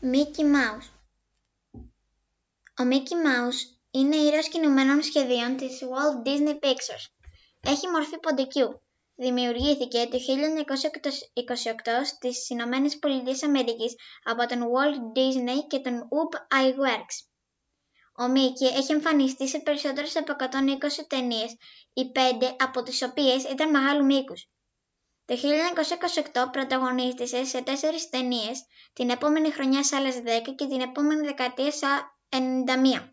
Mickey Mouse. Ο Mickey Mouse είναι ήρωας κινουμένων σχεδίων της Walt Disney Pictures. Έχει μορφή ποντικού. Δημιουργήθηκε το 1928 στις Ηνωμένες Πολιτείες Αμερικής από τον Walt Disney και τον Ub Iwerks. Ο Mickey έχει εμφανιστεί σε περισσότερες από 120 ταινίες, οι 5 από τις οποίες ήταν μεγάλου μήκους. Το 1928 πρωταγωνίστησε σε 4 ταινίες, την επόμενη χρονιά σε άλλες 10 και την επόμενη δεκαετία σε 91.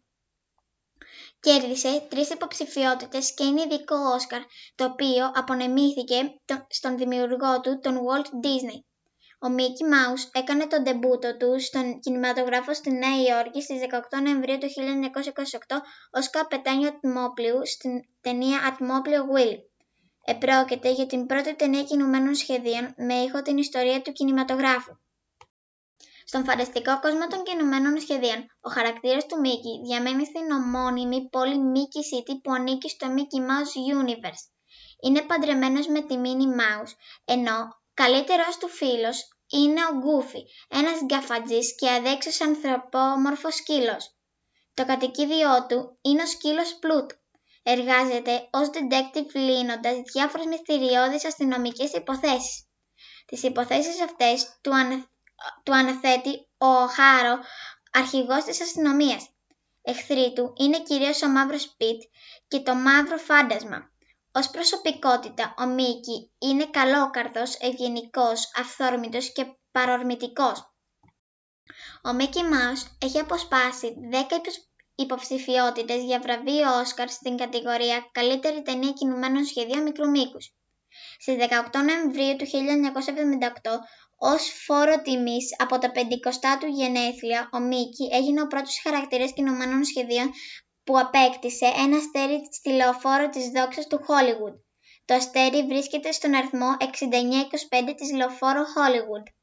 Κέρδισε 3 υποψηφιότητες και είναι ειδικό Όσκαρ, το οποίο απονεμήθηκε στον δημιουργό του, τον Walt Disney. Ο Mickey Mouse έκανε τον ντεμπούτο του στον κινηματογράφο στη Νέα Υόρκη στις 18 Νοεμβρίου του 1928 ως καπετάνιο ατμόπλοιου στην ταινία «Ατμόπλιο Willy». Επρόκειται για την πρώτη ταινία κινουμένων σχεδίων με ήχο την ιστορία του κινηματογράφου. Στον φανταστικό κόσμο των κινουμένων σχεδίων, ο χαρακτήρας του Mickey διαμένει στην ομώνυμη πόλη Mickey City που ανήκει στο Mickey Mouse Universe. Είναι παντρεμένος με τη Minnie Mouse, ενώ καλύτερος του φίλος είναι ο Goofy, ένας γκαφατζής και αδέξιος ανθρωπόμορφος σκύλος. Το κατοικίδιό του είναι ο σκύλος Πλούτο. Εργάζεται ως detective λύνοντας διάφορες μυστηριώδεις αστυνομικές υποθέσεις. Τις υποθέσεις αυτές του αναθέτει ο Χάρο, αρχηγός της αστυνομίας. Εχθροί του είναι κυρίως ο Μαύρος Πιτ και το Μαύρο Φάντασμα. Ως προσωπικότητα, ο Μίκι είναι καλόκαρδος, ευγενικός, αυθόρμητος και παρορμητικός. Ο Mickey Mouse έχει αποσπάσει 10 υποψηφιότητες για βραβείο Όσκαρ στην κατηγορία «Καλύτερη ταινία κινουμένων σχεδίων μικρού μήκους». Στις 18 Νοεμβρίου του 1978, ως φόρο τιμής από τα 50 του γενέθλια, ο Mickey έγινε ο πρώτος χαρακτήρας κινουμένων σχεδίων που απέκτησε ένα αστέρι στη λεωφόρο της δόξας του Hollywood. Το αστέρι βρίσκεται στον αριθμό 6925 της λεωφόρου Hollywood.